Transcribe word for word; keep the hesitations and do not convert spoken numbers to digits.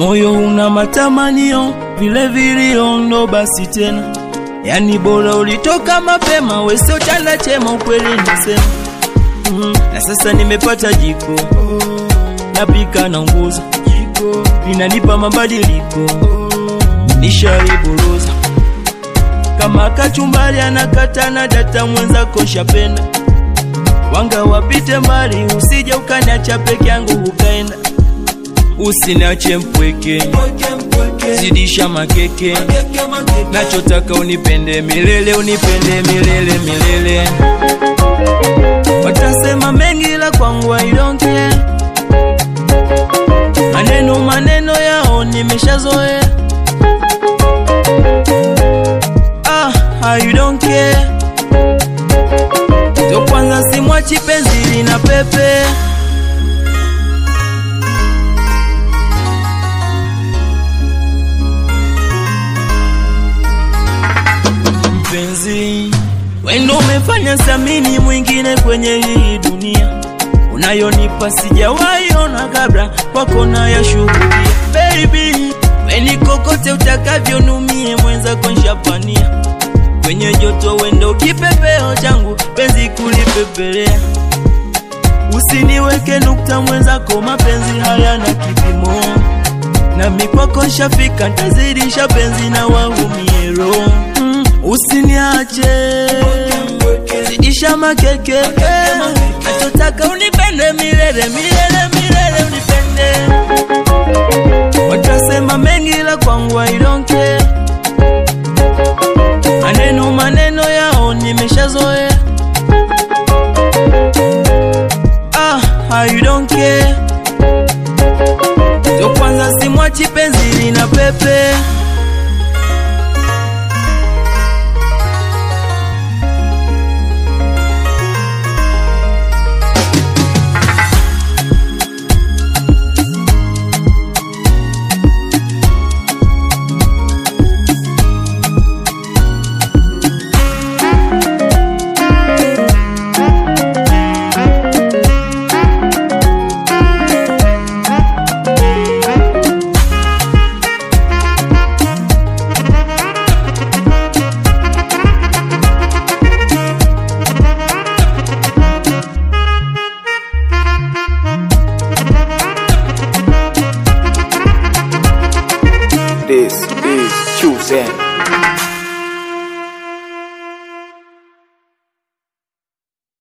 moyo una matamanio vile vilio ndo basi tena. Yani bora ulitoka mapema, wewe sio chanda chema, ukweli nisema. Mm, na sasa nimepata jiko, napika na nguza, jiko linanipa mabadiliko, nishariburuza kama kachumbari anakata na data mwenza koshapenda. Wanga wapite mbali, usije ukaniacha peke yangu ukaenda. Usiniache mpweke, zidisha makeke, nachotaka unipende milele, unipende milele milele. Watasema mengi la kwangu I don't care, maneno maneno yao nimeshazoea. Ah, I don't care, to kwanza simwachi penzi lina pepe. Mpenzi, wendo umefanya samini mwingine kwenye hii dunia. Unayonipa sijawahi ona kabla, kwako na ya shuhudia. Baby, weni kokote utakavyo numie mwenza konshapania. Kwenye joto wendo kipepeo changu, penzi kulipepelea. Usiniweke nukta mwenza ko mapenzi haya na kipimo. Na mikwako nshafika, ntazidisha penzi na wahumie roho. Mm, usiniache, zidisha makeke, nachotaka unipende milele milele milele, unipende. Watasema mengi la kwangu I don't care,